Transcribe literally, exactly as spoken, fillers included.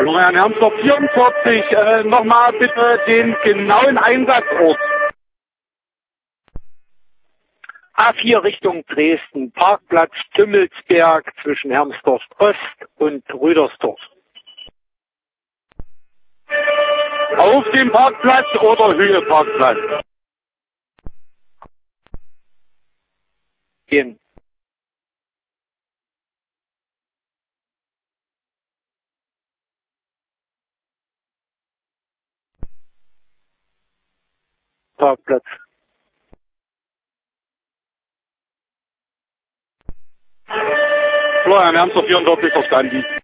Florian Hermsdorf vierundvierzig, äh, nochmal bitte den genauen Einsatzort. A vier Richtung Dresden, Parkplatz Tümmelsberg zwischen Hermsdorf Ost und Rüdersdorf. Auf dem Parkplatz oder Höheparkplatz? Gehen. Parkplatz. Florian Hermsdorf vierundvierzig verstanden.